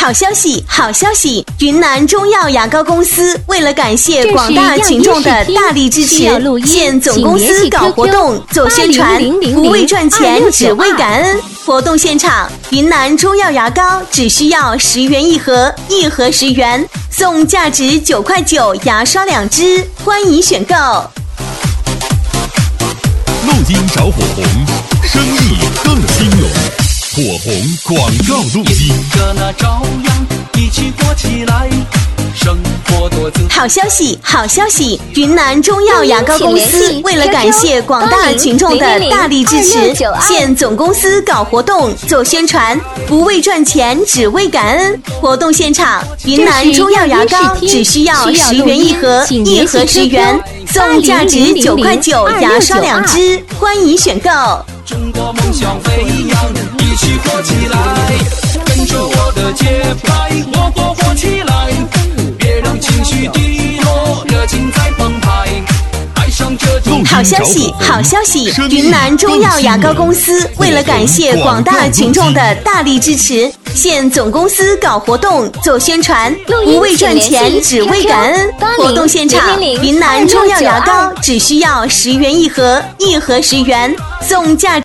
好消息，好消息！云南中药牙膏公司为了感谢广大群众的大力支持，现总公司搞活动做宣传，不为赚钱，只为感恩。活动现场，云南中药牙膏只需要10元一盒，一盒10元，送价值9块9牙刷2支，欢迎选购。 路经找火红，生意更兴隆。火红广告路径， 跟那朝阳一起火起来，生活多姿。 好消息，好消息！云南中药牙膏公司为了感谢广大群众的大力支持，现总公司搞活动做宣传，不为赚钱，只为感恩。活动现场，云南中药牙膏只需要10元一盒，一盒10元，送价值9块9牙刷2支，欢迎选购。 中国梦想飞扬，一起火起来，跟着我的节拍，我火起来，别让情绪低落，热情在澎湃，爱上这种。 好消息，好消息！云南中药牙膏公司为了感谢广大群众的大力支持，现总公司搞活动做宣传，不为赚钱，只为感恩。活动现场，云南中药牙膏只需要10元一盒，一盒10元，送价